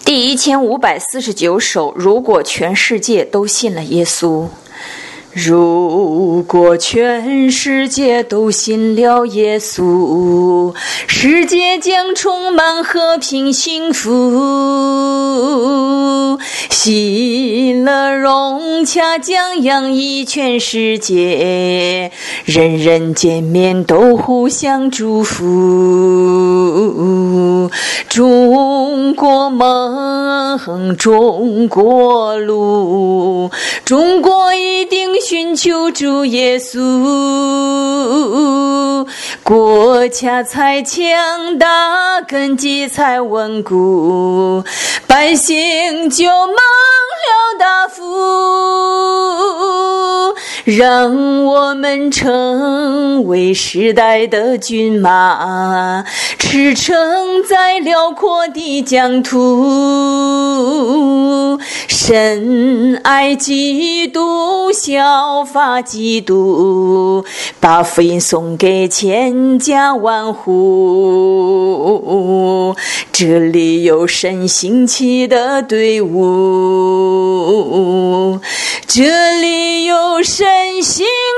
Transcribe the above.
第1549首，如果全世界都信了耶稣。如果全世界都信了耶稣，世界将充满和平幸福，喜乐融洽将洋溢全世界，人人见面都互相祝福。中国梦，中国路，中国一定寻求主耶稣，国家才强大，根基才稳固，百姓就蒙了大福。让我们成为时代的骏马，驰骋在辽阔的疆土，深爱基督，效法基督，把福音送给千家万户。这里有神兴起的队伍，这里有神兴